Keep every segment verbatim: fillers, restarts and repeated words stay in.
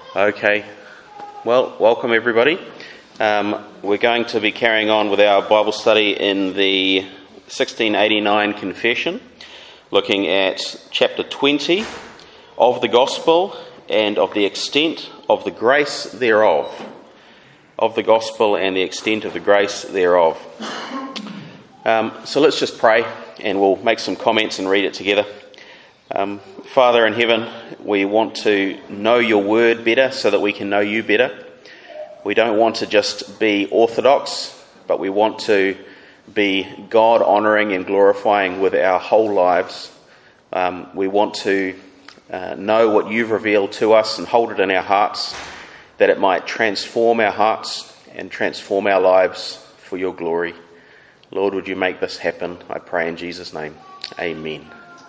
Okay, well, welcome everybody. Um, we're going to be carrying on with our Bible study in the sixteen eighty-nine Confession, looking at chapter twenty of the Gospel and of the extent of the grace thereof. Of the Gospel and the extent of the grace thereof. Um, so let's just pray and we'll make some comments and read it together. Um, Father in heaven, we want to know your word better so that we can know you better. We don't want to just be orthodox, but we want to be God-honouring and glorifying with our whole lives. Um, we want to uh, know what you've revealed to us and hold it in our hearts, that it might transform our hearts and transform our lives for your glory. Lord, would you make this happen? I pray in Jesus' name. Amen.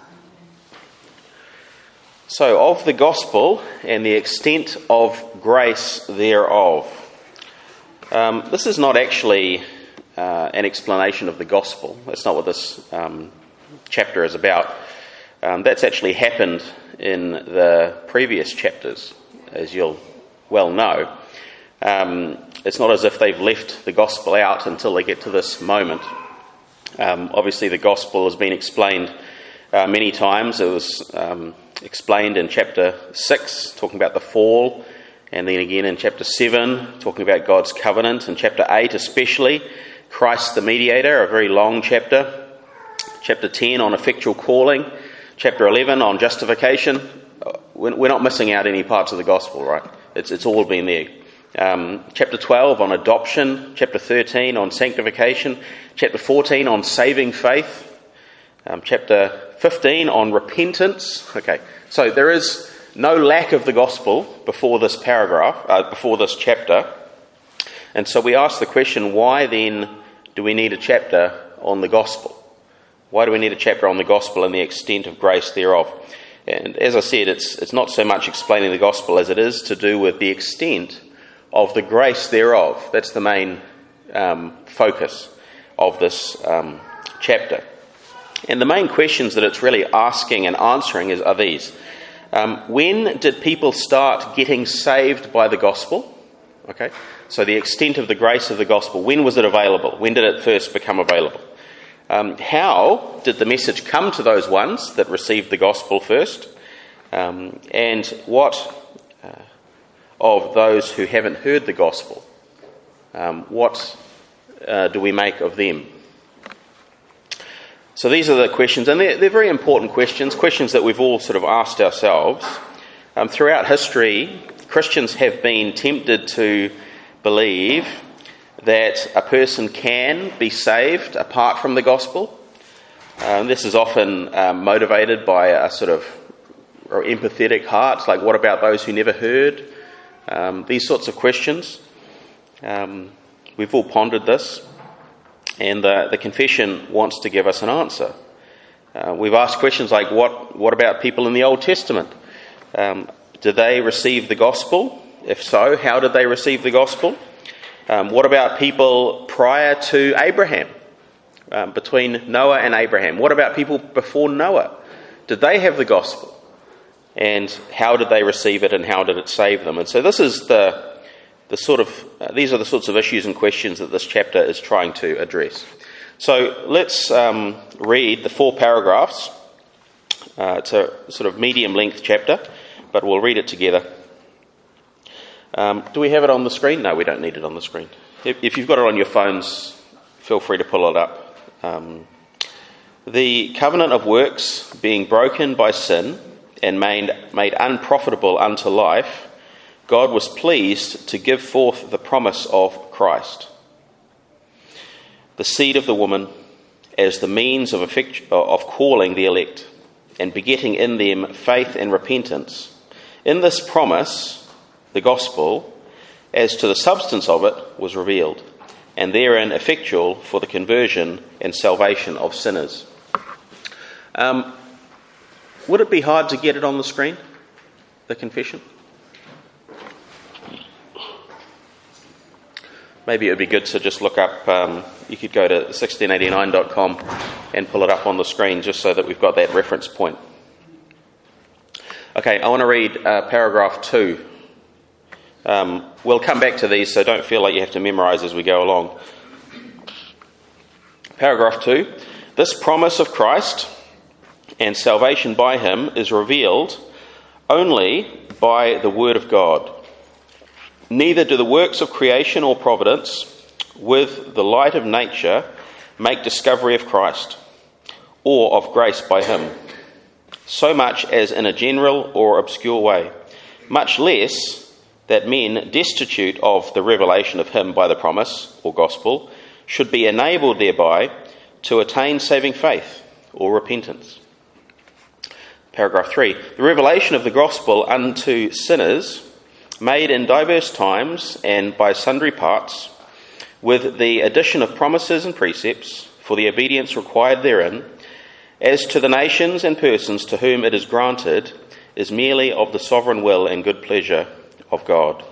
So, of the gospel and the extent of grace thereof. Um, this is not actually uh, an explanation of the gospel. That's not what this um, chapter is about. Um, that's actually happened in the previous chapters, as you'll well know. Um, it's not as if they've left the gospel out until they get to this moment. Um, obviously, the gospel has been explained uh, many times. It was Um, explained in chapter six, talking about the fall, and then again in chapter seven, talking about God's covenant, and chapter eight especially, Christ the mediator, a very long chapter, chapter ten on effectual calling, chapter eleven on justification. We're not missing out any parts of the gospel, right? It's, it's all been there. Um, chapter twelve on adoption, chapter thirteen on sanctification, chapter fourteen on saving faith, um, chapter fifteen on repentance. Okay, so there is no lack of the gospel before this paragraph, uh, before this chapter. And so we ask the question, why then do we need a chapter on the gospel? Why do we need a chapter on the gospel and the extent of grace thereof? And as I said, it's it's not so much explaining the gospel as it is to do with the extent of the grace thereof. That's the main um, focus of this um, chapter. And the main questions that it's really asking and answering is, are these. Um, when did people start getting saved by the gospel? Okay, so the extent of the grace of the gospel, when was it available? When did it first become available? Um, how did the message come to those ones that received the gospel first? Um, and what uh, of those who haven't heard the gospel? Um, what uh, do we make of them? So these are the questions, and they're, they're very important questions, questions that we've all sort of asked ourselves. Um, throughout history, Christians have been tempted to believe that a person can be saved apart from the gospel. Um, this is often um, motivated by a sort of or empathetic heart, like what about those who never heard? Um, these sorts of questions. Um, we've all pondered this. And the, the confession wants to give us an answer. Uh, we've asked questions like, what, what about people in the Old Testament? Um, did they receive the gospel? If so, how did they receive the gospel? Um, what about people prior to Abraham? Um, between Noah and Abraham? What about people before Noah? Did they have the gospel? And how did they receive it and how did it save them? And so this is the... The sort of uh, these are the sorts of issues and questions that this chapter is trying to address. So let's um, read the four paragraphs. Uh, it's a sort of medium-length chapter, but we'll read it together. Um, do we have it on the screen? No, we don't need it on the screen. If, if you've got it on your phones, feel free to pull it up. Um, the covenant of works being broken by sin and made, made unprofitable unto life, God was pleased to give forth the promise of Christ, the seed of the woman, as the means of, effect- of calling the elect and begetting in them faith and repentance. In this promise, the gospel, as to the substance of it, was revealed, and therein effectual for the conversion and salvation of sinners. Um, would it be hard to get it on the screen, the confession? Maybe it would be good to just look up, um, you could go to sixteen eighty-nine dot com and pull it up on the screen just so that we've got that reference point. Okay, I want to read uh, paragraph two Um, we'll come back to these, so don't feel like you have to memorise as we go along. Paragraph two. This promise of Christ and salvation by him is revealed only by the word of God. Neither do the works of creation or providence with the light of nature make discovery of Christ or of grace by him, so much as in a general or obscure way, much less that men destitute of the revelation of him by the promise or gospel should be enabled thereby to attain saving faith or repentance. Paragraph three. The revelation of the gospel unto sinners, made in diverse times and by sundry parts, with the addition of promises and precepts for the obedience required therein, as to the nations and persons to whom it is granted, is merely of the sovereign will and good pleasure of God,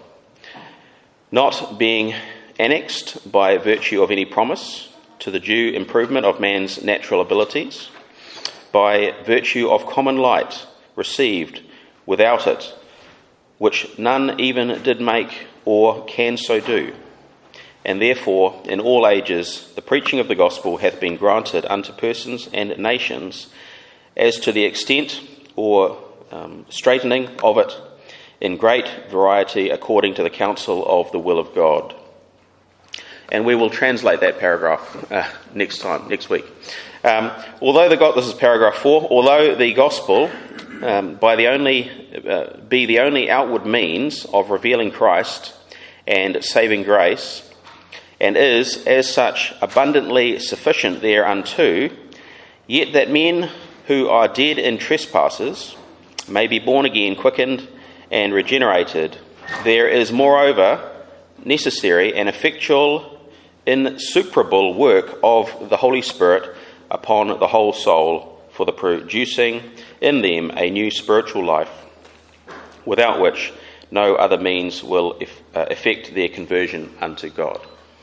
not being annexed by virtue of any promise to the due improvement of man's natural abilities, by virtue of common light received without it, which none even did make or can so do. And therefore, in all ages, the preaching of the gospel hath been granted unto persons and nations, as to the extent or um, straightening of it, in great variety, according to the counsel of the will of God. And we will translate that paragraph uh, next time, next week. Um, although the God, this is paragraph four. Although the gospel, um, by the only uh, be the only outward means of revealing Christ and saving grace, and is as such abundantly sufficient thereunto, yet that men who are dead in trespasses may be born again, quickened and regenerated, there is moreover necessary and effectual insuperable work of the Holy Spirit upon the whole soul, for the producing in them a new spiritual life, without which no other means will effect their conversion unto God.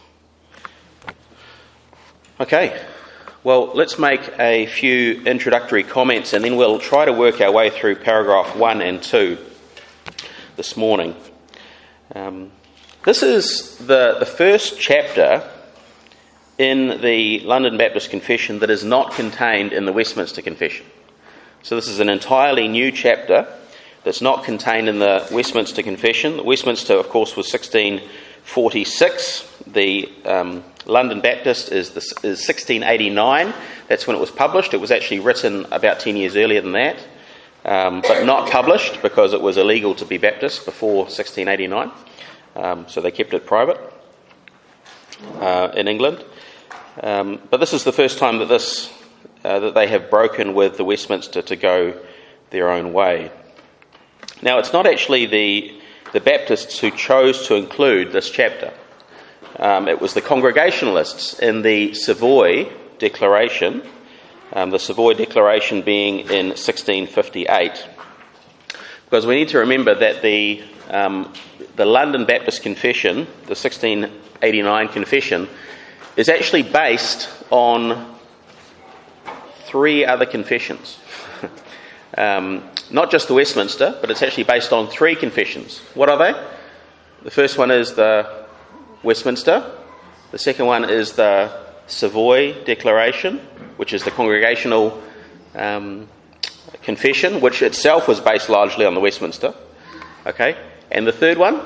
Okay, well, let's make a few introductory comments and then we'll try to work our way through paragraph one and two this morning. Um, this is the, the first chapter in the London Baptist Confession that is not contained in the Westminster Confession. So this is an entirely new chapter that's not contained in the Westminster Confession. The Westminster, of course, was sixteen forty-six. The um, London Baptist is, the, is sixteen eighty-nine. That's when it was published. It was actually written about ten years earlier than that, um, but not published because it was illegal to be Baptist before sixteen eighty-nine. Um, so they kept it private uh, in England. Um, but this is the first time that this uh, that they have broken with the Westminster to go their own way. Now, it's not actually the the Baptists who chose to include this chapter. Um, it was the Congregationalists in the Savoy Declaration, um, the Savoy Declaration being in sixteen fifty-eight. Because we need to remember that the um, the London Baptist Confession, the sixteen eighty-nine Confession, is actually based on three other confessions. um, not just the Westminster, but it's actually based on three confessions. What are they? The first one is the Westminster. The second one is the Savoy Declaration, which is the Congregational um, Confession, which itself was based largely on the Westminster. Okay, and the third one?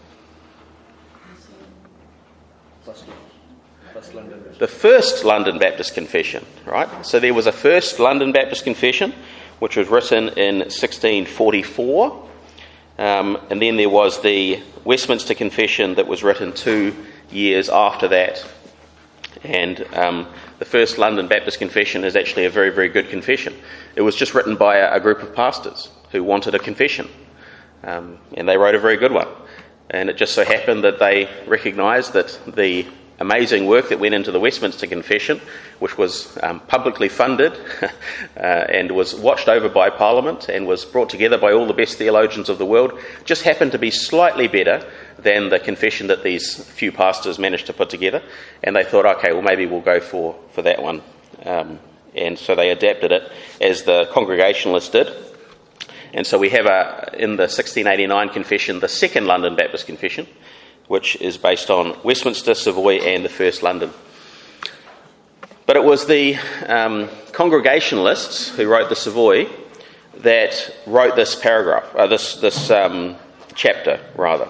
The first London Baptist Confession, right? So there was a first London Baptist Confession, which was written in sixteen forty-four, um, and then there was the Westminster Confession that was written two years after that. And um, the first London Baptist Confession is actually a very, very good confession. It was just written by a, a group of pastors who wanted a confession, um, and they wrote a very good one. And it just so happened that they recognised that the amazing work that went into the Westminster Confession, which was um, publicly funded uh, and was watched over by Parliament and was brought together by all the best theologians of the world, just happened to be slightly better than the confession that these few pastors managed to put together. And they thought, okay, well, maybe we'll go for, for that one. Um, and so they adapted it as the Congregationalists did. And so we have a, in the sixteen eighty-nine confession, the Second London Baptist Confession, which is based on Westminster, Savoy and the First London. But it was the um, Congregationalists who wrote the Savoy that wrote this paragraph, uh, this, this um, chapter, rather.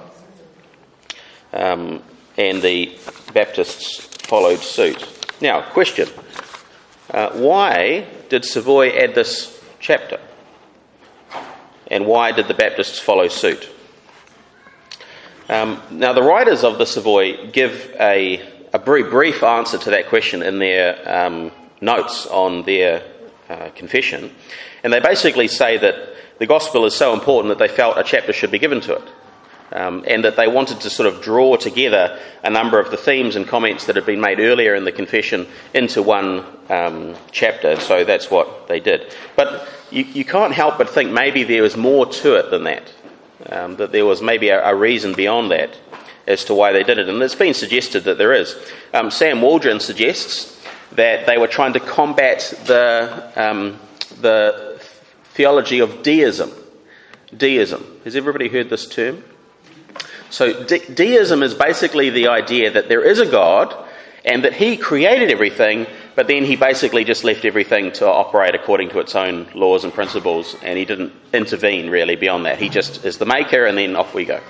Um, and the Baptists followed suit. Now, question. Uh, why did Savoy add this chapter? And why did the Baptists follow suit? Um, now, the writers of the Savoy give a, a very brief answer to that question in their um, notes on their uh, confession. And they basically say that the gospel is so important that they felt a chapter should be given to it. Um, and that they wanted to sort of draw together a number of the themes and comments that had been made earlier in the confession into one um, chapter. So that's what they did. But you, you can't help but think maybe there was more to it than that. Um, that there was maybe a, a reason beyond that as to why they did it. And it's been suggested that there is. Um, Sam Waldron suggests that they were trying to combat the, um, the theology of deism. Deism. Has everybody heard this term? So de- deism is basically the idea that there is a God and that he created everything, but then he basically just left everything to operate according to its own laws and principles, and he didn't intervene really beyond that. He just is the maker, and then off we go.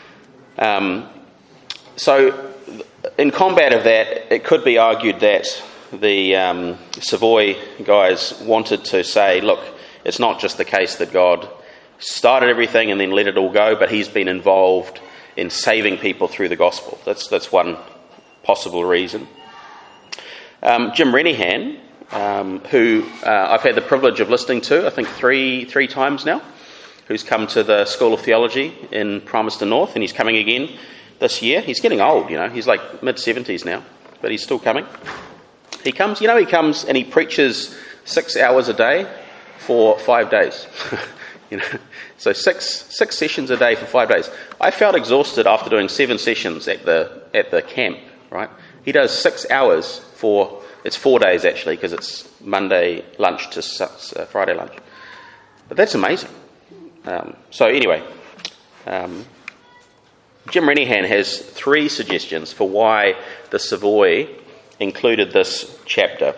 Um, so in combat of that, it could be argued that the um, Savoy guys wanted to say, look, it's not just the case that God started everything and then let it all go, but he's been involved in saving people through the gospel. That's that's one possible reason. Um, Jim Renihan, um, who uh, I've had the privilege of listening to, I think three three times now, who's come to the School of Theology in Palmerston North, and he's coming again this year. He's getting old, you know, he's like mid-seventies now, but he's still coming. He comes, you know, he comes and he preaches six hours a day for five days. You know, so six six sessions a day for five days. I felt exhausted after doing seven sessions at the at the camp. Right? He does six hours for it's four days actually because it's Monday lunch to uh, Friday lunch. But that's amazing. Um, so anyway, um, Jim Renihan has three suggestions for why the Savoy included this chapter.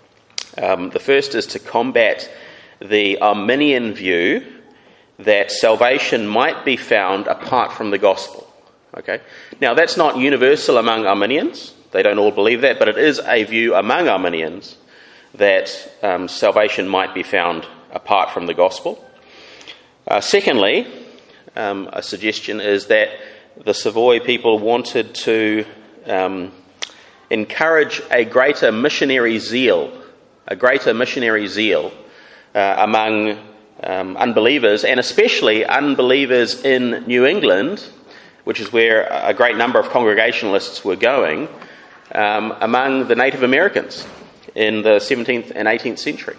Um, the first is to combat the Arminian view that salvation might be found apart from the gospel. Okay. Now, that's not universal among Arminians. They don't all believe that, but it is a view among Arminians that um, salvation might be found apart from the gospel. Uh, secondly, um, a suggestion is that the Savoy people wanted to um, encourage a greater missionary zeal, a greater missionary zeal uh, among Um, unbelievers, and especially unbelievers in New England, which is where a great number of Congregationalists were going, um, among the Native Americans in the seventeenth and eighteenth century,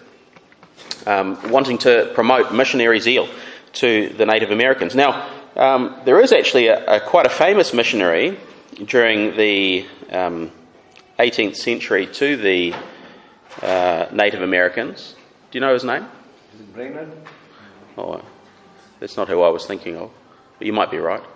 um, wanting to promote missionary zeal to the Native Americans. Now, um, there is actually a, a quite a famous missionary during the um, eighteenth century to the uh, Native Americans. Do you know his name? Is it Brainerd? Oh, that's not who I was thinking of, but you might be right.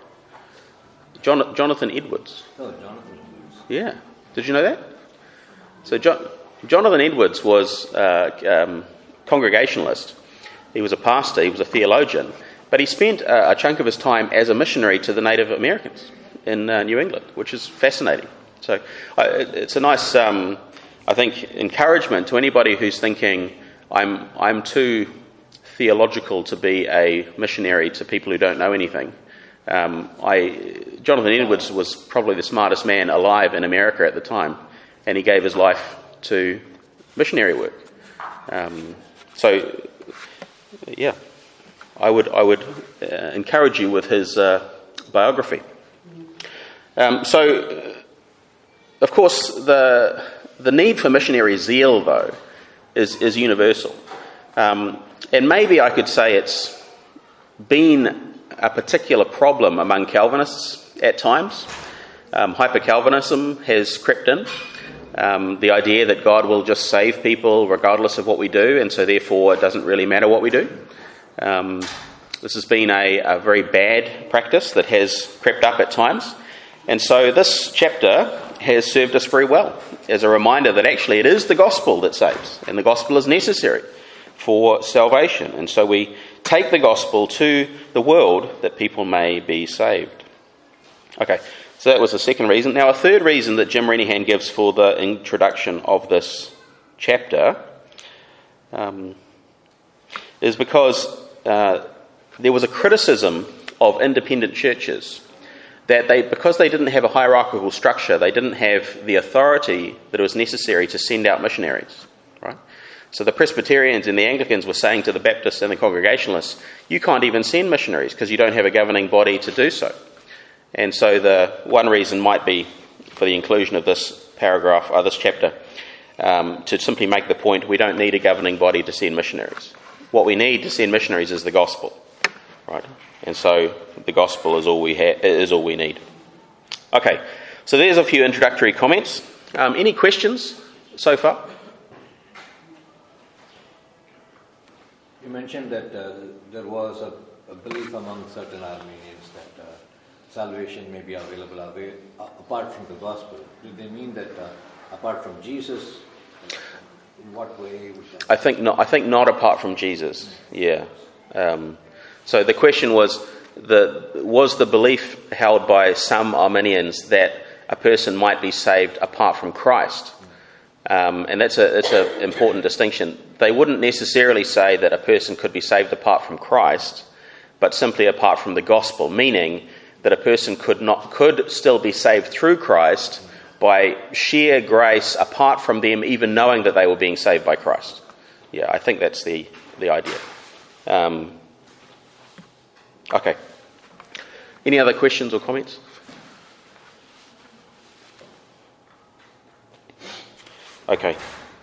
John, Jonathan Edwards. Oh, Jonathan Edwards. Yeah. Did you know that? So John, Jonathan Edwards was a um, Congregationalist. He was a pastor, he was a theologian, but he spent a, a chunk of his time as a missionary to the Native Americans in uh, New England, which is fascinating. So uh, it, it's a nice, um, I think, encouragement to anybody who's thinking, I'm I'm too theological to be a missionary to people who don't know anything. Um, I, Jonathan Edwards was probably the smartest man alive in America at the time, and he gave his life to missionary work. Um, so, yeah, I would I would uh, encourage you with his uh, biography. Um, so, of course, the the need for missionary zeal, though, is is universal. Um, and maybe I could say it's been a particular problem among Calvinists at times. Um, Hyper-Calvinism has crept in. Um, the idea that God will just save people regardless of what we do, and so therefore it doesn't really matter what we do. Um, This has been a, a very bad practice that has crept up at times. And so this chapter has served us very well as a reminder that actually it is the gospel that saves, and the gospel is necessary for salvation. And so we take the gospel to the world that people may be saved. Okay, so that was the second reason. Now a third reason that Jim Renihan gives for the introduction of this chapter um, is because uh, there was a criticism of independent churches that they, because they didn't have a hierarchical structure, they didn't have the authority that was necessary to send out missionaries, right? So the Presbyterians and the Anglicans were saying to the Baptists and the Congregationalists, you can't even send missionaries because you don't have a governing body to do so. And so the one reason might be for the inclusion of this paragraph, or this chapter, um, to simply make the point we don't need a governing body to send missionaries. What we need to send missionaries is the gospel, right? And so the gospel is all we ha- is all we need. Okay, so there's a few introductory comments. Um, any questions so far? You mentioned that uh, there was a, a belief among certain Armenians that uh, salvation may be available away, uh, apart from the gospel. Do they mean that uh, apart from Jesus? In what way would that? I think not. I think not apart from Jesus. Yeah. Um, so the question was: the was the belief held by some Armenians that a person might be saved apart from Christ? Um, and that's a it's an important distinction. They wouldn't necessarily say that a person could be saved apart from Christ, but simply apart from the gospel, meaning that a person could not could still be saved through Christ by sheer grace apart from them even knowing that they were being saved by Christ. Yeah, I think that's the, the idea. Um, okay. Any other questions or comments? Okay.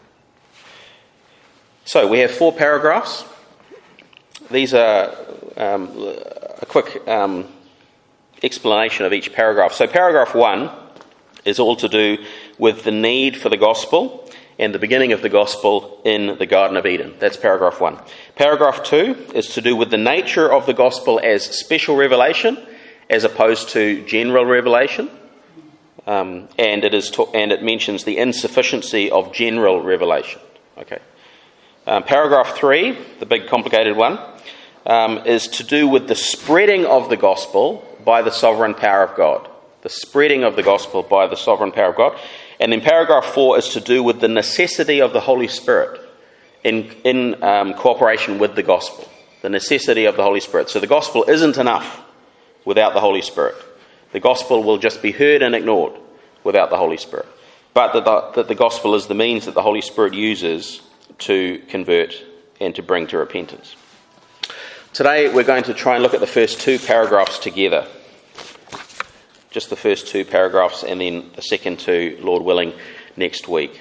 So we have four paragraphs. These are um, a quick um, explanation of each paragraph. So paragraph one is all to do with the need for the gospel and the beginning of the gospel in the Garden of Eden. That's paragraph one. Paragraph two is to do with the nature of the gospel as special revelation as opposed to general revelation. Um, and it is to- and it mentions the insufficiency of general revelation. Okay. Um, paragraph three, the big complicated one, um, is to do with the spreading of the gospel by the sovereign power of God. The spreading of the gospel by the sovereign power of God. And then paragraph four is to do with the necessity of the Holy Spirit in, in um, cooperation with the gospel. The necessity of the Holy Spirit. So the gospel isn't enough without the Holy Spirit. The gospel will just be heard and ignored without the Holy Spirit. But that the, that the gospel is the means that the Holy Spirit uses to convert and to bring to repentance. Today we're going to try and look at the first two paragraphs together. Just the first two paragraphs and then the second two, Lord willing, next week.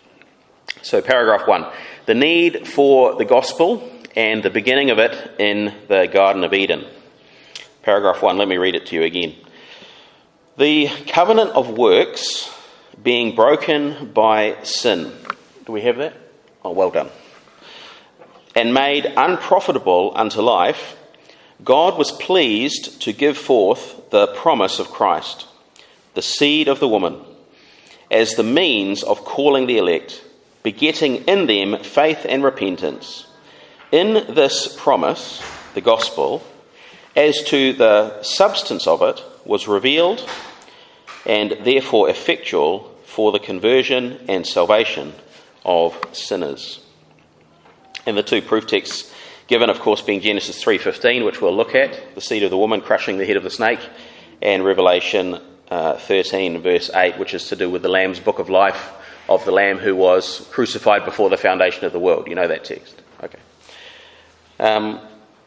So paragraph one, the need for the gospel and the beginning of it in the Garden of Eden. Paragraph one, let me read it to you again. The covenant of works being broken by sin. Do we have that? Oh, well done. And made unprofitable unto life, God was pleased to give forth the promise of Christ, the seed of the woman, as the means of calling the elect, begetting in them faith and repentance. In this promise, the gospel, as to the substance of it, was revealed and therefore effectual for the conversion and salvation of sinners. And the two proof texts given, of course, being Genesis three fifteen, which we'll look at, the seed of the woman crushing the head of the snake, and Revelation uh, thirteen, verse eight, which is to do with the Lamb's book of life of the Lamb who was crucified before the foundation of the world. You know that text. Okay. Um,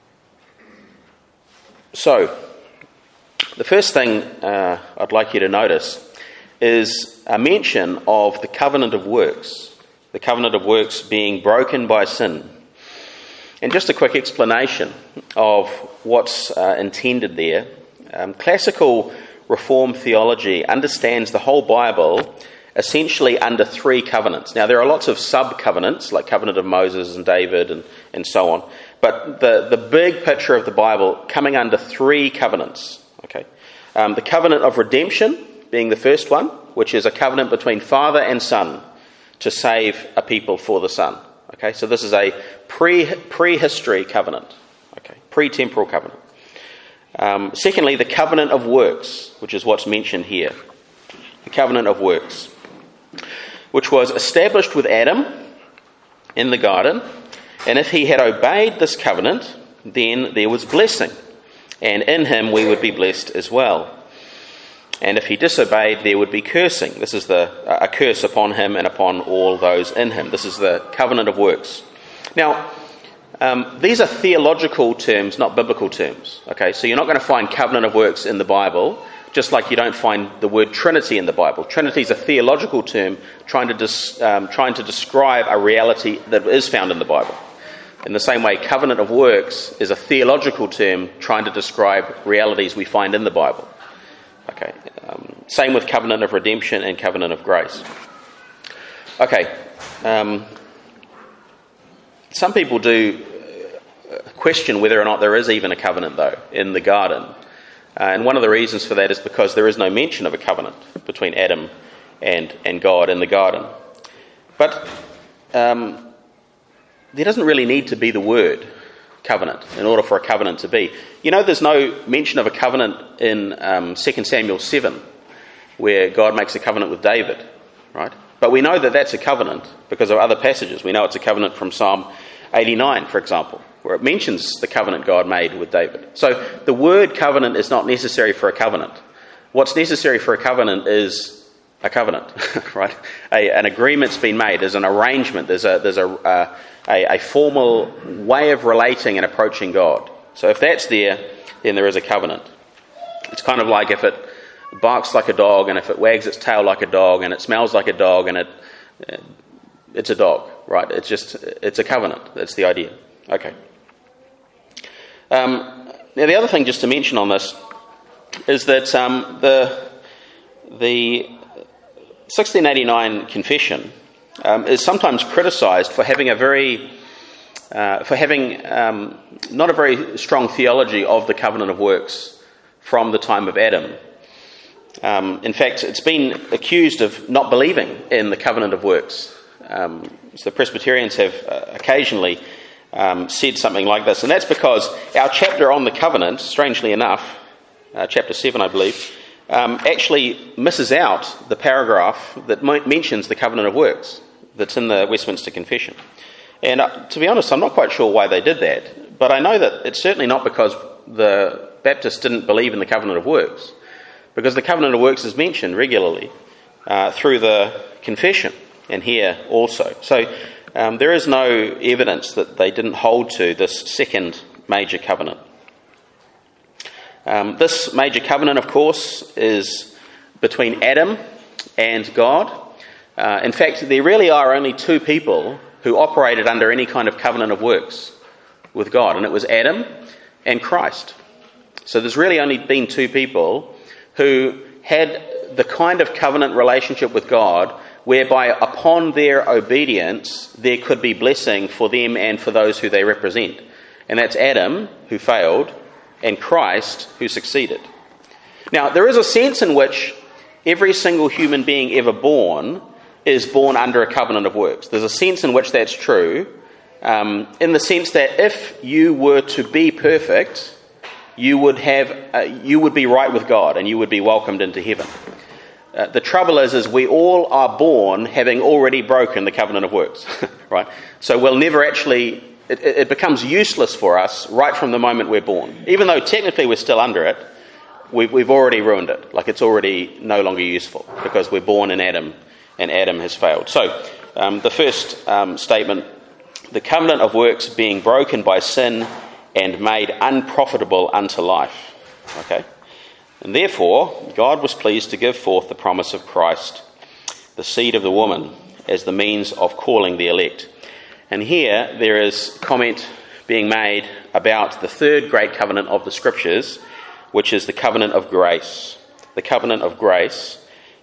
so, the first thing uh, I'd like you to notice is a mention of the covenant of works, the covenant of works being broken by sin. And just a quick explanation of what's uh, intended there. Um, classical Reformed theology understands the whole Bible essentially under three covenants. Now, there are lots of sub-covenants, like covenant of Moses and David and, and so on, but the, the big picture of the Bible coming under three covenants. Okay, um, the covenant of redemption being the first one, which is a covenant between Father and Son to save a people for the Son. Okay, so this is a pre, pre-history covenant, okay, pre-temporal covenant. Um, secondly, the covenant of works, which is what's mentioned here. The covenant of works, which was established with Adam in the garden, and if he had obeyed this covenant, then there was blessing, and in him we would be blessed as well. And if he disobeyed, there would be cursing. This is the a curse upon him and upon all those in him. This is the covenant of works. Now, um, these are theological terms, not biblical terms. Okay, so you're not going to find covenant of works in the Bible, just like you don't find the word Trinity in the Bible. Trinity is a theological term trying to dis, um, trying to describe a reality that is found in the Bible. In the same way, covenant of works is a theological term trying to describe realities we find in the Bible. Okay, um, same with covenant of redemption and covenant of grace. Okay, um, some people do question whether or not there is even a covenant, though, in the garden. Uh, and one of the reasons for that is because there is no mention of a covenant between Adam and, and God in the garden. But um, there doesn't really need to be the word covenant in order for a covenant to be. You know, there's no mention of a covenant in um, Second Samuel seven, where God makes a covenant with David, right? But we know that that's a covenant because of other passages. We know it's a covenant from Psalm eighty-nine, for example, where it mentions the covenant God made with David. So the word covenant is not necessary for a covenant. What's necessary for a covenant is a covenant, right? A, an agreement's been made. There's an arrangement. There's a there's a, uh, a a formal way of relating and approaching God. So if that's there, then there is a covenant. It's kind of like if it barks like a dog, and if it wags its tail like a dog, and it smells like a dog, and it it's a dog, right? It's just it's a covenant. That's the idea. Okay. Um, now the other thing just to mention on this is that um, the the sixteen eighty-nine Confession um, is sometimes criticised for having a very uh, for having um, not a very strong theology of the covenant of works from the time of Adam. Um, in fact, it's been accused of not believing in the covenant of works. Um, so the Presbyterians have uh, occasionally um, said something like this, and that's because our chapter on the covenant, strangely enough, uh, chapter seven, I believe, um, actually misses out the paragraph that m- mentions the covenant of works that's in the Westminster Confession. And uh, to be honest, I'm not quite sure why they did that, but I know that it's certainly not because the Baptists didn't believe in the covenant of works, because the covenant of works is mentioned regularly uh, through the confession and here also. So um, there is no evidence that they didn't hold to this second major covenant. Um, this major covenant, of course, is between Adam and God. Uh, in fact, there really are only two people who operated under any kind of covenant of works with God, and it was Adam and Christ. So there's really only been two people who had the kind of covenant relationship with God whereby upon their obedience there could be blessing for them and for those who they represent. And that's Adam, who failed, and Christ, who succeeded. Now, there is a sense in which every single human being ever born is born under a covenant of works. There's a sense in which that's true, um, in the sense that if you were to be perfect, you would have, uh, you would be right with God and you would be welcomed into heaven. Uh, the trouble is, is we all are born having already broken the covenant of works, right? So we'll never actually, it, it becomes useless for us right from the moment we're born. Even though technically we're still under it, we've, we've already ruined it. Like it's already no longer useful because we're born in Adam and Adam has failed. So um, the first um, statement, the covenant of works being broken by sin and made unprofitable unto life. Okay? And therefore, God was pleased to give forth the promise of Christ, the seed of the woman, as the means of calling the elect. And here there is comment being made about the third great covenant of the Scriptures, which is the covenant of grace. The covenant of grace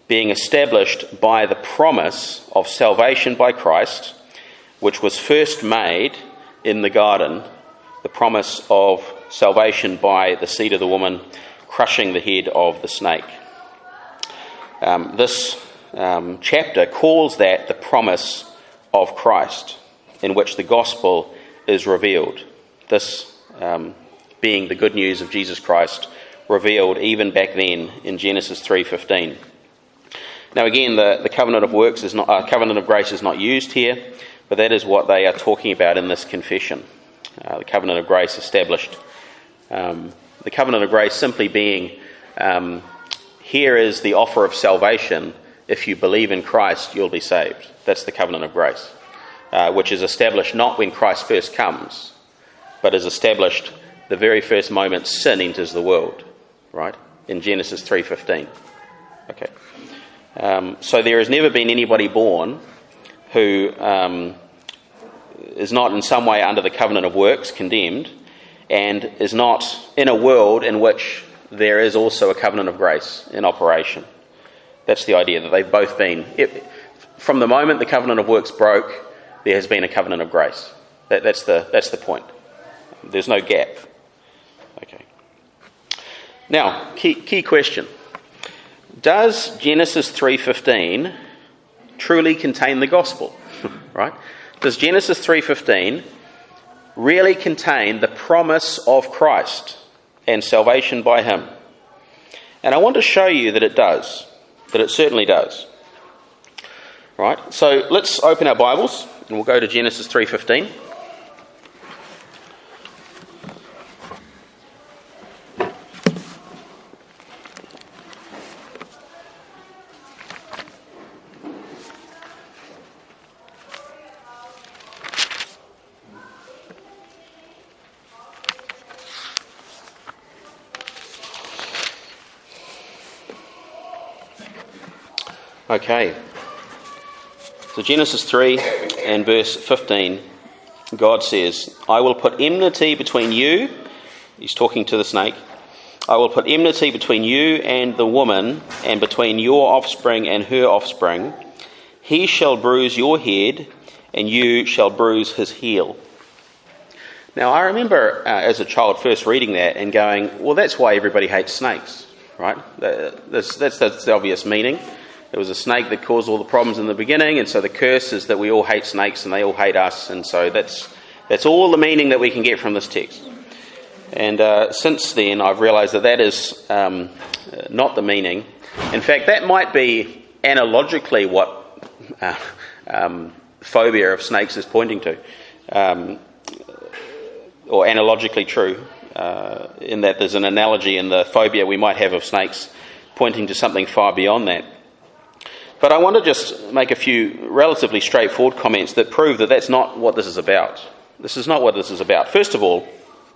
being established by the promise of salvation by Christ, which was first made in the garden, the promise of salvation by the seed of the woman crushing the head of the snake. Um, this um, chapter calls that the promise of Christ, in which the gospel is revealed. This um, being the good news of Jesus Christ revealed even back then in Genesis three fifteen. Now again, the, the covenant of works is not, uh, covenant of grace is not used here, but that is what they are talking about in this confession. Uh, the covenant of grace established. Um, the covenant of grace simply being, um, here is the offer of salvation. If you believe in Christ, you'll be saved. That's the covenant of grace, uh, which is established not when Christ first comes, but is established the very first moment sin enters the world, right? In Genesis three fifteen. Okay. Um, so there has never been anybody born who um, is not in some way under the covenant of works, condemned, and is not in a world in which there is also a covenant of grace in operation. That's the idea, that they've both been... It, from the moment the covenant of works broke, there has been a covenant of grace. That, that's the that's the point. There's no gap. Okay. Now, key, key question. Does Genesis three fifteen truly contain the gospel? Right? Does Genesis three fifteen really contain the promise of Christ and salvation by him? And I want to show you that it does, that it certainly does. Right? So let's open our Bibles and we'll go to Genesis three fifteen. Okay, so Genesis three and verse fifteen, God says, I will put enmity between you, he's talking to the snake, I will put enmity between you and the woman, and between your offspring and her offspring. He shall bruise your head, and you shall bruise his heel. Now I remember uh, as a child first reading that and going, well, that's why everybody hates snakes, right? That's, that's, that's the obvious meaning. There was a snake that caused all the problems in the beginning, and so the curse is that we all hate snakes and they all hate us, and so that's that's all the meaning that we can get from this text. And uh, since then, I've realised that that is um, not the meaning. In fact, that might be analogically what uh, um, phobia of snakes is pointing to, um, or analogically true, uh, in that there's an analogy in the phobia we might have of snakes pointing to something far beyond that. But I want to just make a few relatively straightforward comments that prove that that's not what this is about. This is not what this is about. First of all,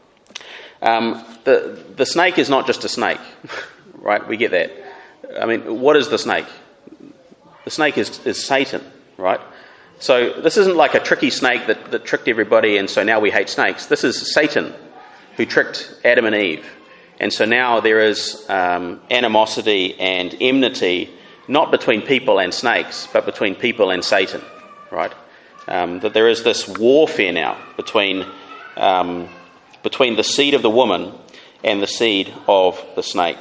um, the the snake is not just a snake, right? We get that. I mean, what is the snake? The snake is, is Satan, right? So this isn't like a tricky snake that, that tricked everybody and so now we hate snakes. This is Satan who tricked Adam and Eve. And so now there is um, animosity and enmity, not between people and snakes, but between people and Satan, right? Um, that there is this warfare now between um, between the seed of the woman and the seed of the snake.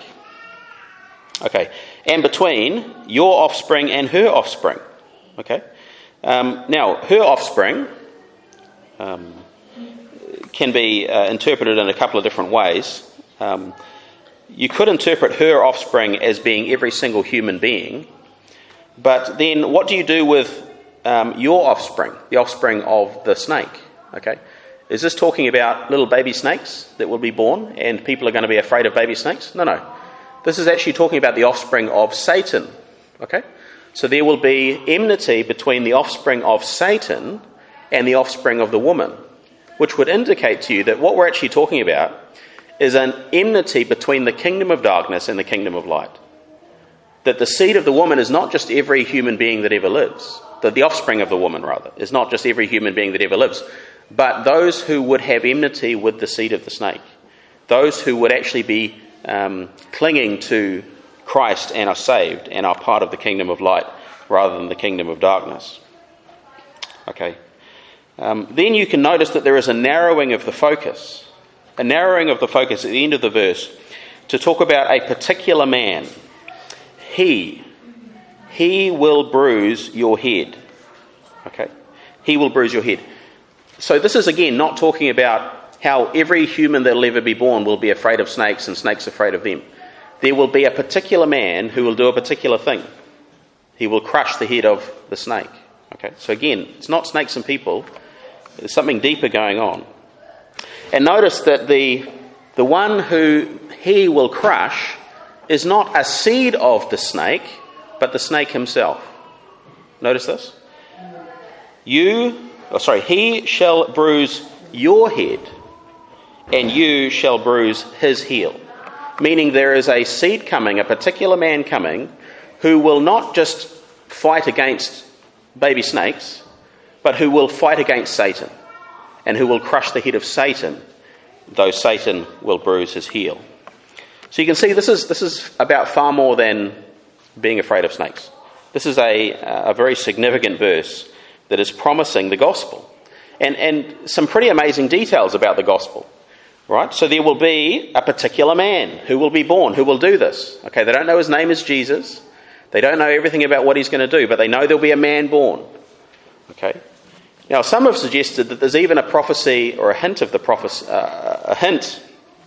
Okay, and between your offspring and her offspring. Okay, um, now her offspring um, can be uh, interpreted in a couple of different ways. Um, You could interpret her offspring as being every single human being, but then what do you do with um, your offspring, the offspring of the snake? Okay, is this talking about little baby snakes that will be born and people are going to be afraid of baby snakes? No, no. This is actually talking about the offspring of Satan. Okay, so there will be enmity between the offspring of Satan and the offspring of the woman, which would indicate to you that what we're actually talking about is an enmity between the kingdom of darkness and the kingdom of light. That the seed of the woman is not just every human being that ever lives. That the offspring of the woman, rather, is not just every human being that ever lives. But those who would have enmity with the seed of the snake. Those who would actually be um, clinging to Christ and are saved and are part of the kingdom of light rather than the kingdom of darkness. Okay. Um, then you can notice that there is a narrowing of the focus. A narrowing of the focus at the end of the verse to talk about a particular man. He, he will bruise your head. Okay? He will bruise your head. So this is again not talking about how every human that will ever be born will be afraid of snakes and snakes afraid of them. There will be a particular man who will do a particular thing. He will crush the head of the snake. Okay? So again, it's not snakes and people. There's something deeper going on. And notice that the, the one who he will crush is not a seed of the snake, but the snake himself. Notice this. You, oh sorry, he shall bruise your head, and you shall bruise his heel. Meaning there is a seed coming, a particular man coming, who will not just fight against baby snakes, but who will fight against Satan, and who will crush the head of Satan, though Satan will bruise his heel. So you can see this is this is about far more than being afraid of snakes. This is a, a very significant verse that is promising the gospel. And, and some pretty amazing details about the gospel. Right? So there will be a particular man who will be born, who will do this. Okay, they don't know his name is Jesus. They don't know everything about what he's going to do, but they know there'll be a man born. Okay. Now, some have suggested that there's even a prophecy or a hint of the prophecy, uh, a hint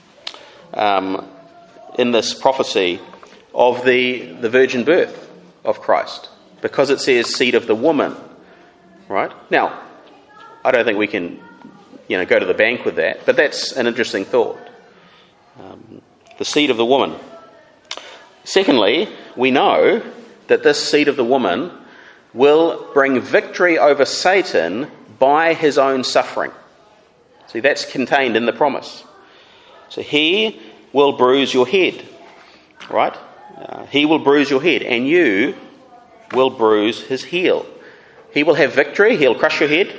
um, in this prophecy of the, the virgin birth of Christ, because it says seed of the woman. Right? Now, I don't think we can, you know, go to the bank with that, but that's an interesting thought. Um, the seed of the woman. Secondly, we know that this seed of the woman will bring victory over Satan by his own suffering. See, that's contained in the promise. So he will bruise your head, right? Uh, he will bruise your head, and you will bruise his heel. He will have victory, he'll crush your head,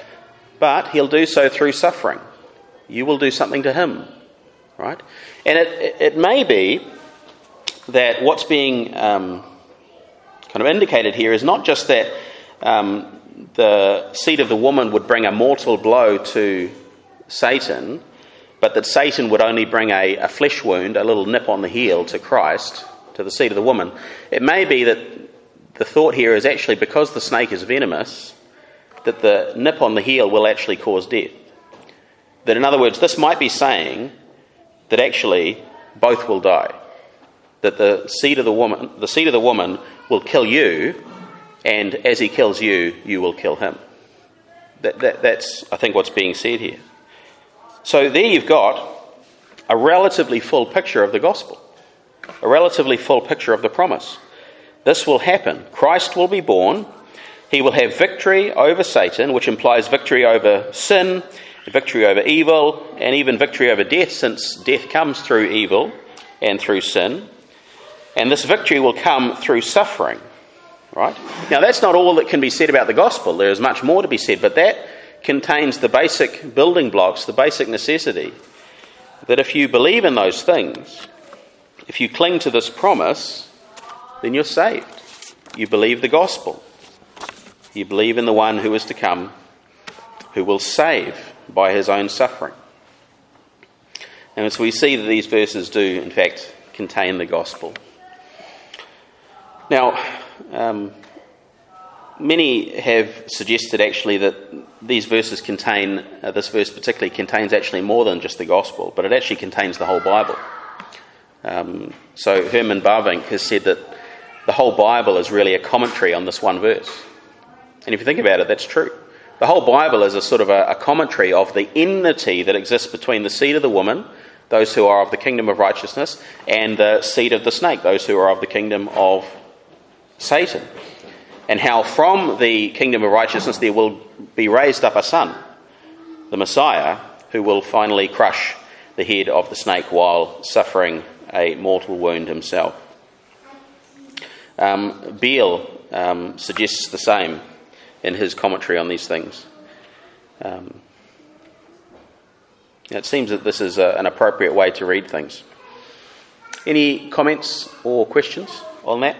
but he'll do so through suffering. You will do something to him, right? And it, it may be that what's being um, kind of indicated here is not just that um, the seed of the woman would bring a mortal blow to Satan, but that Satan would only bring a, a flesh wound, a little nip on the heel to Christ, to the seed of the woman. It may be that the thought here is actually because the snake is venomous, that the nip on the heel will actually cause death. That in other words, this might be saying that actually both will die. That the seed of the woman, the seed of the woman will kill you, and as he kills you, you will kill him. That, that, that's, I think, what's being said here. So there you've got a relatively full picture of the gospel, a relatively full picture of the promise. This will happen. Christ will be born. He will have victory over Satan, which implies victory over sin, victory over evil, and even victory over death, since death comes through evil and through sin. And this victory will come through suffering. Right? Now, that's not all that can be said about the gospel. There is much more to be said, but that contains the basic building blocks, the basic necessity, that if you believe in those things, if you cling to this promise, then you're saved. You believe the gospel. You believe in the one who is to come, who will save by his own suffering. And so we see that these verses do, in fact, contain the gospel. Now, um, many have suggested actually that these verses contain, uh, this verse particularly contains actually more than just the gospel, but it actually contains the whole Bible. Um, so Herman Bavinck has said that the whole Bible is really a commentary on this one verse. And if you think about it, that's true. The whole Bible is a sort of a, a commentary of the enmity that exists between the seed of the woman, those who are of the kingdom of righteousness, and the seed of the snake, those who are of the kingdom of Satan. And how from the kingdom of righteousness there will be raised up a son, the Messiah, who will finally crush the head of the snake while suffering a mortal wound himself. Um, Beale um, suggests the same in his commentary on these things. Um, it seems that this is a, an appropriate way to read things. Any comments or questions on that?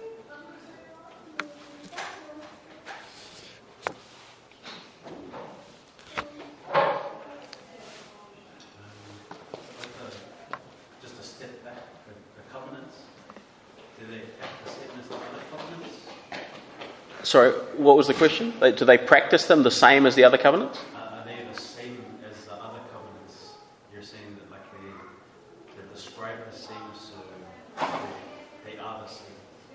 Just a step back, the, the covenants, do they act the same as the other covenants? Sorry, what was the question? They, do they practice them the same as the other covenants? Uh, are they the same as the other covenants? You're saying that like they, they're described the same, so they, they are the same.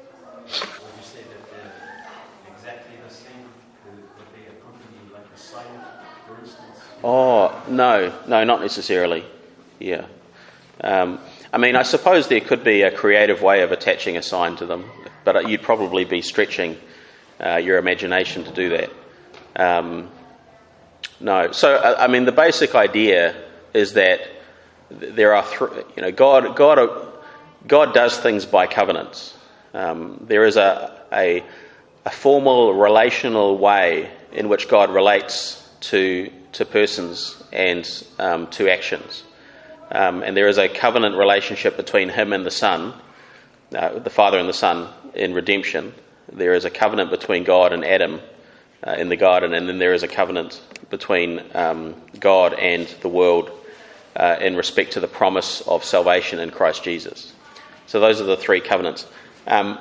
Would you say that they're exactly the same? Would they accompany like a sign, for instance? Oh, no, no, not necessarily. Yeah. Um, I mean, I suppose there could be a creative way of attaching a sign to them, but you'd probably be stretching uh, your imagination to do that. Um, no. So, I mean, the basic idea is that there are, th- you know, God, God, God does things by covenants. Um, there is a, a a formal relational way in which God relates to to persons and um, to actions. Um, and there is a covenant relationship between him and the Son, uh, the Father and the Son in redemption. There is a covenant between God and Adam uh, in the garden, and then there is a covenant between um, God and the world uh, in respect to the promise of salvation in Christ Jesus. So those are the three covenants. Um,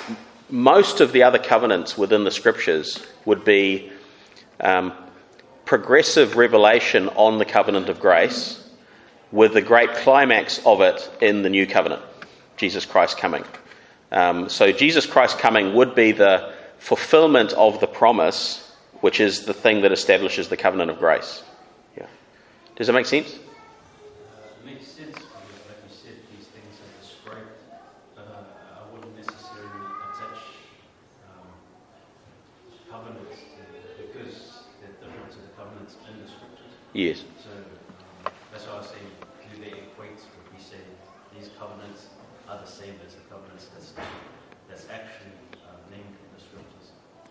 most of the other covenants within the Scriptures would be um, progressive revelation on the covenant of grace, with the great climax of it in the new covenant, Jesus Christ coming. Um, so Jesus Christ coming would be the fulfillment of the promise, which is the thing that establishes the covenant of grace. Yeah. Does that make sense? Uh, it makes sense, because like you said, these things are described, but uh, I wouldn't necessarily attach um, covenants to, because they're different to the covenants in the Scriptures. Yes. So um, that's why I was saying, do they equate? Would we say these covenants are the same as the covenants that's, that's actually uh, named in the Scriptures?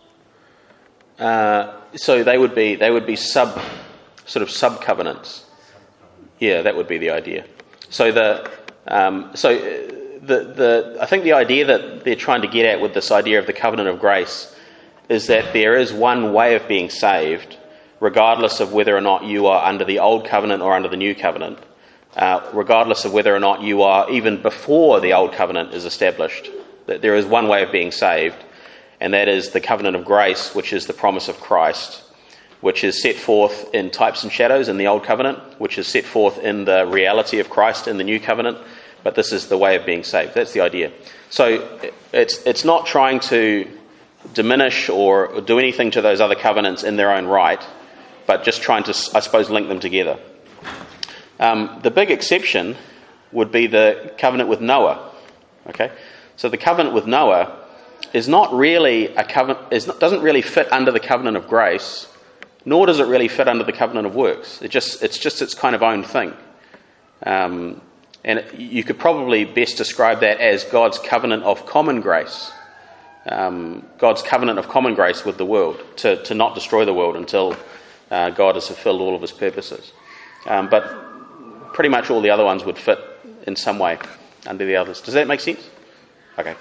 Uh, so they would be they would be sub sort of sub covenants. Yeah, that would be the idea. So the um, so the the I think the idea that they're trying to get at with this idea of the covenant of grace is that there is one way of being saved, regardless of whether or not you are under the old covenant or under the new covenant, uh, regardless of whether or not you are even before the old covenant is established. That there is one way of being saved, and that is the covenant of grace, which is the promise of Christ, which is set forth in types and shadows in the old covenant, which is set forth in the reality of Christ in the new covenant. But this is the way of being saved. That's the idea. So it's it's not trying to diminish or do anything to those other covenants in their own right, but just trying to, I suppose, link them together. Um, the big exception would be the covenant with Noah. Okay, so the covenant with Noah is not really a covenant. Is not, doesn't really fit under the covenant of grace, nor does it really fit under the covenant of works. It just it's just its kind of own thing. Um, and it, you could probably best describe that as God's covenant of common grace. Um, God's covenant of common grace with the world, to, to not destroy the world until uh, God has fulfilled all of his purposes. Um, but pretty much all the other ones would fit in some way under the others. Does that make sense? Okay.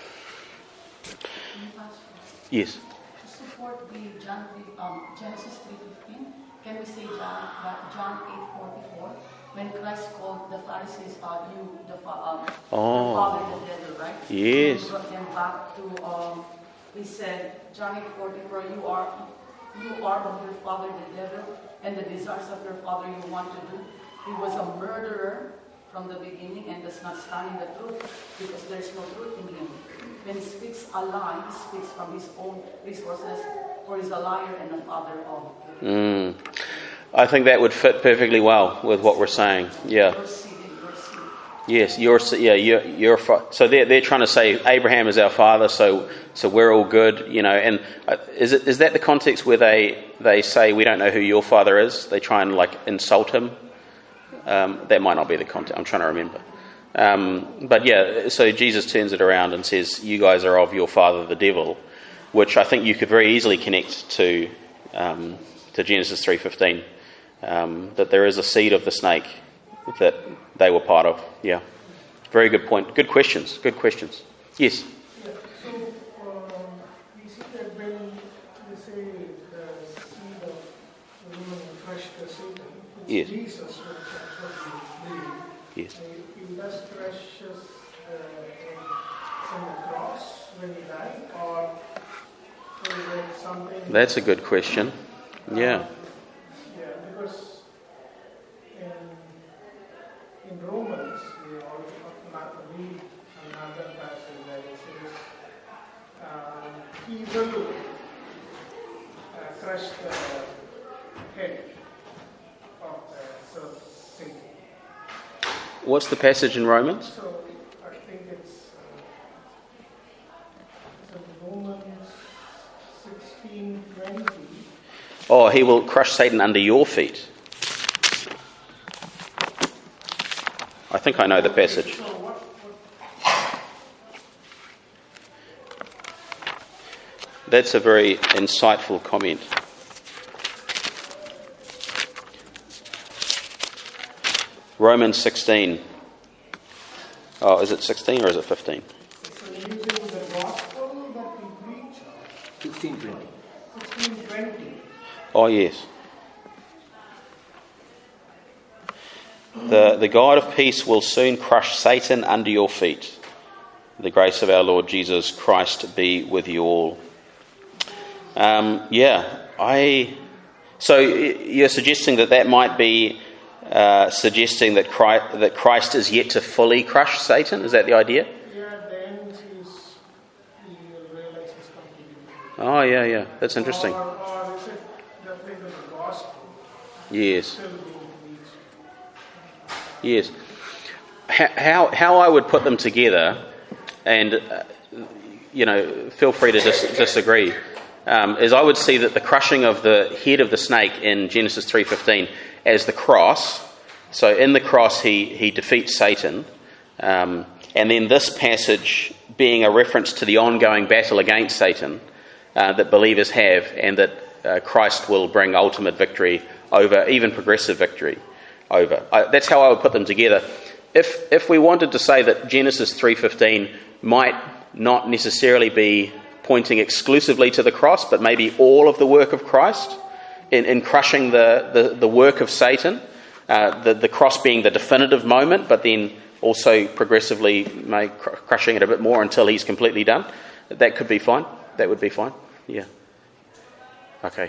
Yes. To support the John, um, Genesis three fifteen, can we say John, John eight forty-four, when Christ called the Pharisees, uh, you, the, uh, Oh. the father, the devil, right? Yes. And brought them back to, um, he said, John eight forty-four, you are, you are of your father, the devil, and the desires of your father you want to do. He was a murderer from the beginning and does not stand in the truth, because there is no truth in him. When he speaks a lie, he speaks from his own resources, for he is a liar and a father of the Mm. I think that would fit perfectly well with what we're saying. Yeah. Your seed and your seed. Yes, you're yeah you're, you're so they're they're trying to say Abraham is our father, so so we're all good, you know. And uh, is it is that the context where they they say we don't know who your father is? They try and like insult him. Um, that might not be the context. I'm trying to remember. Um, but yeah, so Jesus turns it around and says, "You guys are of your father, the devil," which I think you could very easily connect to um, to Genesis three fifteen. Um, that there is a seed of the snake that they were part of. Yeah. Very good point. Good questions. Good questions. Yes. Yeah, so um, we see that when we say the seed of the woman crushed the Satan, it's Yes. Jesus, which that's what we believe. Yes. He, he does crush us uh, on the cross when he died, or is it something? That's a good question. Yeah. Yeah, because in, in Romans, we also read another passage that it says, um, he will uh, crush the head of the serpent, Satan. What's the passage in Romans? So I think it's uh, so Romans sixteen twenty. Oh, he will crush Satan under your feet. I think I know the passage. So what, what That's a very insightful comment. Romans sixteen. Oh, is it sixteen or is it fifteen? so using the gospel that we preach, sixteen twenty. sixteen twenty. Oh, yes. The, the God of peace will soon crush Satan under your feet. The grace of our Lord Jesus Christ be with you all. Um, yeah, I. So you're suggesting that that might be uh, suggesting that Christ, that Christ is yet to fully crush Satan? Is that the idea? Yeah, then he's, he will realize he's completely different. Oh, yeah, yeah. That's interesting. Or, or is it that way that the gospel Yes. still being preached? Yes. How how I would put them together, and uh, you know, feel free to dis- disagree, um, is I would see that the crushing of the head of the snake in Genesis three fifteen as the cross. So in the cross, he he defeats Satan, um, and then this passage being a reference to the ongoing battle against Satan uh, that believers have, and that uh, Christ will bring ultimate victory over, even progressive victory over. I, that's how I would put them together. If if we wanted to say that Genesis three fifteen might not necessarily be pointing exclusively to the cross, but maybe all of the work of Christ in, in crushing the, the, the work of Satan, uh, the, the cross being the definitive moment, but then also progressively may cr- crushing it a bit more until he's completely done, that could be fine. That would be fine. Yeah. Okay.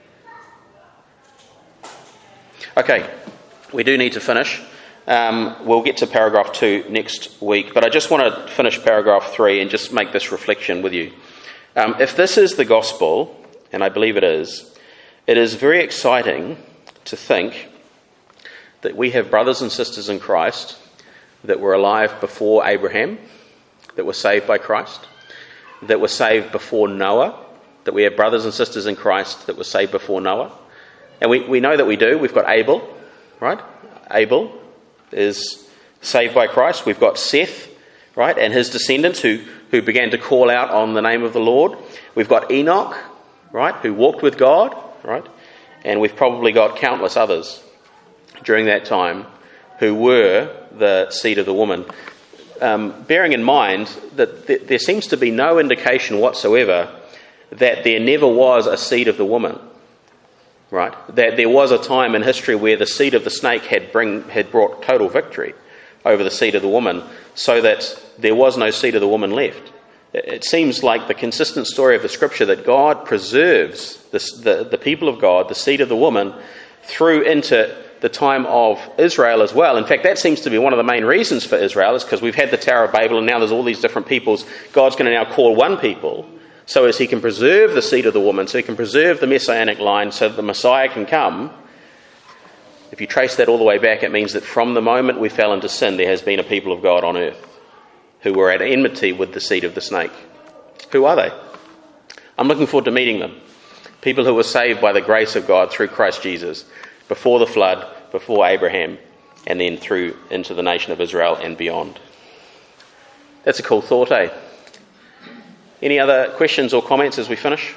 Okay. We do need to finish. Um, we'll get to paragraph two next week, but I just want to finish paragraph three and just make this reflection with you. Um, if this is the gospel, and I believe it is, it is very exciting to think that we have brothers and sisters in Christ that were alive before Abraham, that were saved by Christ, that were saved before Noah, that we have brothers and sisters in Christ that were saved before Noah. And we, we know that we do. We've got Abel, right? Abel is saved by Christ. We've got Seth, right, and his descendants who, who began to call out on the name of the Lord. We've got Enoch, right, who walked with God, right, and we've probably got countless others during that time who were the seed of the woman. Um, bearing in mind that th- there seems to be no indication whatsoever that there never was a seed of the woman. Right, that there was a time in history where the seed of the snake had bring had brought total victory over the seed of the woman, so that there was no seed of the woman left. It seems like the consistent story of the Scripture that God preserves this, the the people of God, the seed of the woman, through into the time of Israel as well. In fact, that seems to be one of the main reasons for Israel, is because we've had the Tower of Babel, and now there's all these different peoples. God's going to now call one people, so as he can preserve the seed of the woman, so he can preserve the messianic line, so that the Messiah can come. If you trace that all the way back, it means that from the moment we fell into sin, there has been a people of God on earth who were at enmity with the seed of the snake. Who are they? I'm looking forward to meeting them. People who were saved by the grace of God through Christ Jesus, before the flood, before Abraham, and then through into the nation of Israel and beyond. That's a cool thought, eh? Any other questions or comments as we finish?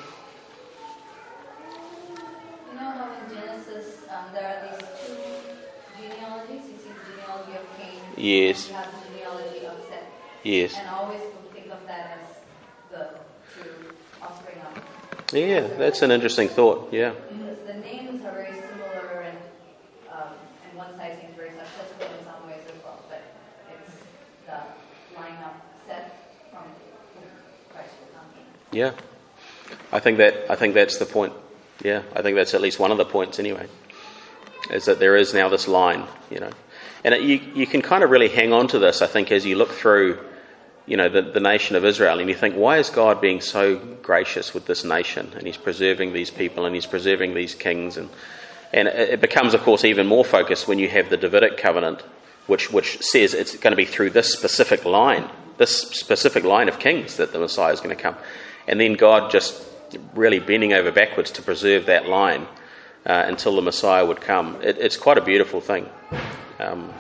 You know how in Genesis um, there are these two genealogies? You see the genealogy of Cain. Yes. You have the genealogy Yes. And always think of that as the true offspring of. Yeah, that's an interesting thought. Yeah. Because the names are very similar, and um, and one side seems very successful in some ways as well, but it's the line of Seth from Christ will come. Yeah. I think that I think that's the point. Yeah, I think that's at least one of the points anyway. Is that there is now this line, you know. And it, you you can kind of really hang on to this, I think, as you look through, you know, the, the nation of Israel, and you think, why is God being so gracious with this nation? And he's preserving these people, and he's preserving these kings. And and it becomes, of course, even more focused when you have the Davidic covenant, which which says it's going to be through this specific line, this specific line of kings that the Messiah is going to come. And then God just really bending over backwards to preserve that line uh, until the Messiah would come. It, it's quite a beautiful thing. Um,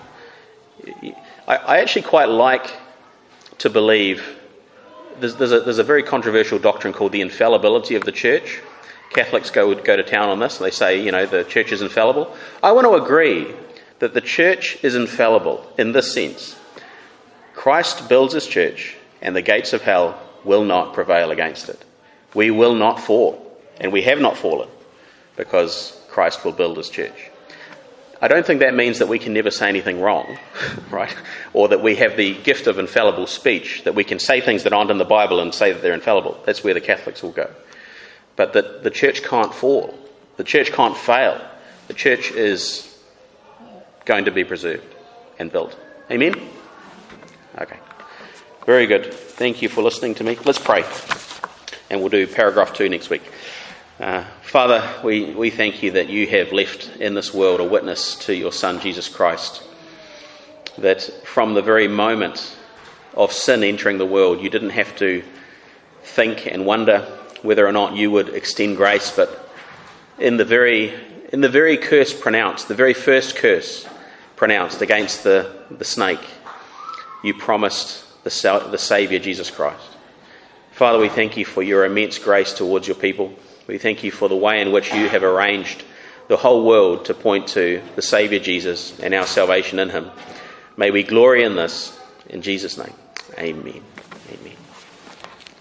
I, I actually quite like to believe there's, there's, a, there's a very controversial doctrine called the infallibility of the church. Catholics go go to town on this. They say, you know, the church is infallible. I want to agree that the church is infallible in this sense. Christ builds his church, and the gates of hell will not prevail against it. We will not fall, and we have not fallen, because Christ will build his church. I don't think that means that we can never say anything wrong, right? Or that we have the gift of infallible speech, that we can say things that aren't in the Bible and say that they're infallible. That's where the Catholics will go. But that the church can't fall. The church can't fail. The church is going to be preserved and built. Amen? Okay. Very good. Thank you for listening to me. Let's pray. And we'll do paragraph two next week. Uh, Father, we, we thank you that you have left in this world a witness to your Son, Jesus Christ. That from the very moment of sin entering the world, you didn't have to think and wonder whether or not you would extend grace, but in the very in the very curse pronounced, the very first curse pronounced against the, the snake, you promised the, the Saviour, Jesus Christ. Father, we thank you for your immense grace towards your people. We thank you for the way in which you have arranged the whole world to point to the Saviour Jesus and our salvation in him. May we glory in this. In Jesus' name, amen.